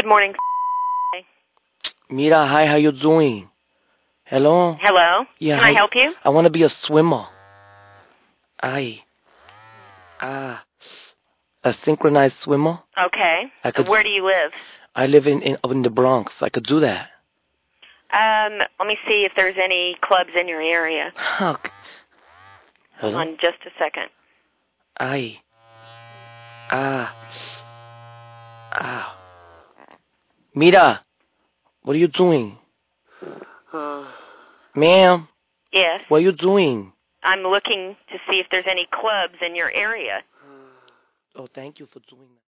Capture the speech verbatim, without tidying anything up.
Good morning. Mira, hi, how you doing? Hello? Hello? Yeah, Can I hi. help you? I want to be a swimmer. Ay. Ah. A synchronized swimmer? Okay. I could, Where do you live? I live in, in, in the Bronx. I could do that. Um, let me see if there's any clubs in your area. Okay. Hold Hello? on just a second. Ay. Ah. Ah. Mira, what are you doing? Ma'am, Yes. what are you doing? I'm looking to see if there's any clubs in your area. Oh, thank you for doing that.